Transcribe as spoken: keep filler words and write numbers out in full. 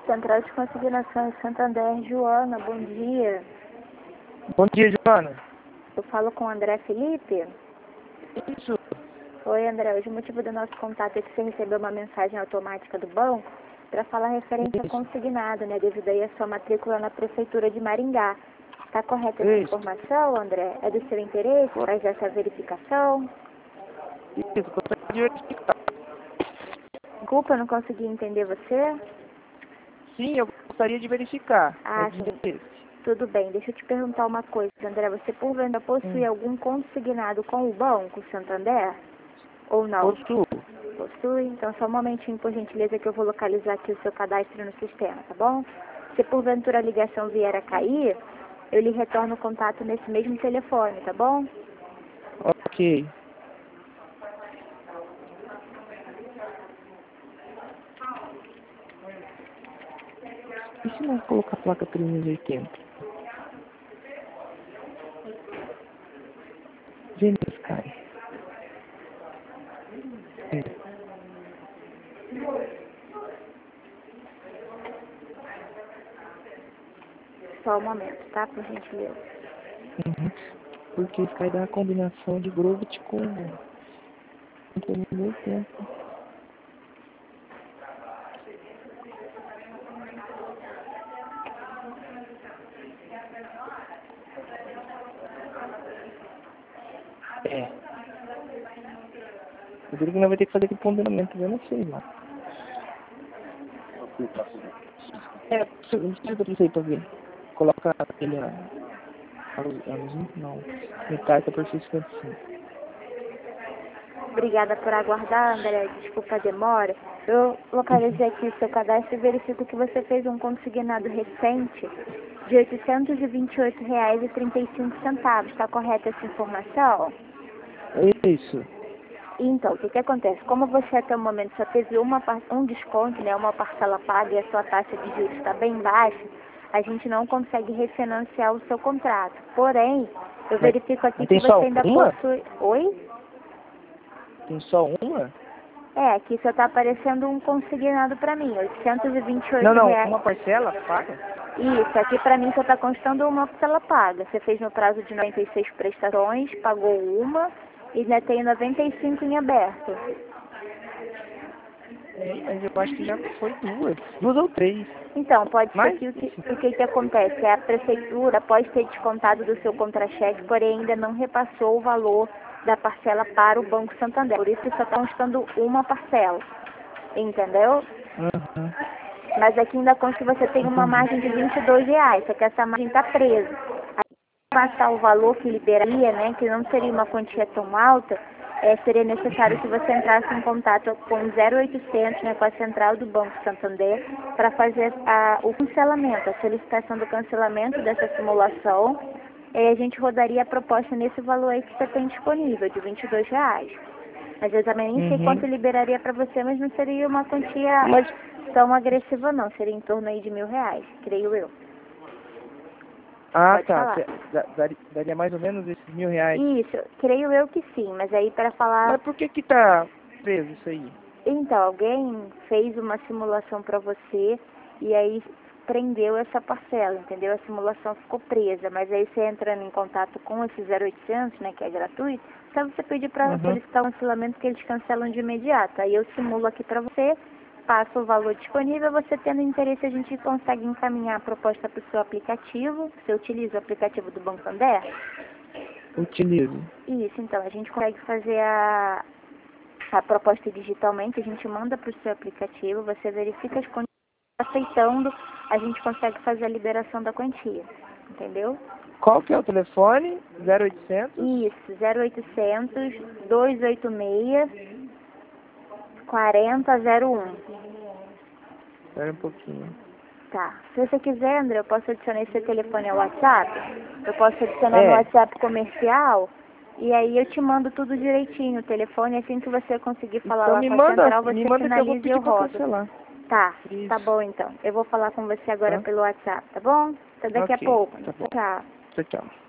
Central de Consignações Santander, Joana, bom dia. Bom dia, Joana. Eu falo com o André Felipe. Isso. Oi, André. Hoje o motivo do nosso contato é que você recebeu uma mensagem automática do banco para falar referente ao consignado, né? Devido aí a sua matrícula na Prefeitura de Maringá. Está correta essa Isso. informação, André? É do seu interesse? Faz essa verificação? Isso, gostaria de verificar. Desculpa, eu não consegui entender você. Sim, eu gostaria de verificar. Ah, É de sim. interesse. Tudo bem. Deixa eu te perguntar uma coisa, André. Você, por venda, possui Hum. algum consignado com o banco Santander? Ou não? Possuo. Possui? Então, só um momentinho, por gentileza, que eu vou localizar aqui o seu cadastro no sistema, tá bom? Se porventura a ligação vier a cair, eu lhe retorno o contato nesse mesmo telefone, tá bom? Ok. E se não colocar a placa trezentos e oitenta? Gênesis, cara. Só um momento, tá? Por gentileza. Uhum. Porque isso cai da combinação de Groovit com com trezentos e oitenta. É. Eu digo que nós vai ter que fazer aquele ponderamento, eu não sei lá. É, não precisa pra você aí pra ver. Coloca aquele a, a luz, a luz não. Me carta por cinquenta e cinco. Obrigada por aguardar, André. Desculpa a demora. Eu localizei aqui o seu cadastro e verifico que você fez um consignado recente de oitocentos e vinte e oito reais e trinta e cinco centavos. Está correta essa informação? É isso. Então, o que, que acontece? Como você até o momento só teve uma, par- um desconto, né, uma parcela paga e a sua taxa de juros está bem baixa, a gente não consegue refinanciar o seu contrato. Porém, eu Mas, verifico aqui mas que tem só você ainda uma? possui... Oi? Tem só uma? É, aqui só está aparecendo um consignado para mim, oitocentos e vinte e Não, oito não. reais. Uma parcela paga? Isso, aqui para mim só está constando uma parcela paga. Você fez no prazo de noventa e seis prestações, pagou uma e ainda tem noventa e cinco em aberto. É, mas eu acho que já foi duas. Duas ou três. Então, pode ser Mas, que o que, enfim. o que, que acontece? A prefeitura pode ter descontado do seu contra-cheque, porém ainda não repassou o valor da parcela para o Banco Santander. Por isso só está constando uma parcela. Entendeu? Uhum. Mas aqui ainda consta que você tem uma Entendi. margem de vinte e dois reais, só que essa margem está presa. Aí, passar o valor que liberaria, né, que não seria uma quantia tão alta, é, seria necessário que você entrasse em contato com zero oitocentos, né, com a central do Banco Santander, para fazer a, o cancelamento, a solicitação do cancelamento dessa simulação. E a gente rodaria a proposta nesse valor aí que você tem disponível, de vinte e dois reais. Mas eu também nem sei Uhum. quanto liberaria para você, mas não seria uma quantia Mas, tão agressiva não, seria em torno aí de mil reais, creio eu. ah, Pode tá. falar. Cê- da- daria, daria mais ou menos esses mil reais. Isso, creio eu que sim, mas aí para falar... Mas por que que tá preso isso aí? Então, alguém fez uma simulação para você e aí prendeu essa parcela, entendeu? A simulação ficou presa, mas aí você entrando em contato com esse zero oitocentos, né, que é gratuito, só você pedir para Uhum. solicitar o cancelamento que eles cancelam de imediato. Aí eu simulo aqui para você, passo o valor disponível, você tendo interesse a gente consegue encaminhar a proposta para o seu aplicativo. Você utiliza o aplicativo do Banco Santander? Utilizo. Isso, então, a gente consegue fazer a, a proposta digitalmente, a gente manda para o seu aplicativo, você verifica as condições, aceitando, a gente consegue fazer a liberação da quantia, entendeu? Qual que é o telefone? zero oitocentos? Isso, zero oitocentos, dois oito seis, quatro zero zero um. Espera um pouquinho. Tá. Se você quiser, André, eu posso adicionar esse telefone ao WhatsApp, eu posso adicionar no É. WhatsApp comercial, e aí eu te mando tudo direitinho, o telefone, assim que você conseguir falar Então lá me com a manda, central, me você manda que eu vou finaliza e eu pedir pra rodo. cancelar. Tá, Isso. tá bom então. Eu vou falar com você agora Tá? pelo WhatsApp, tá bom? Até daqui a Ok, pouco. tá bom. Tchau. Tchau, tchau.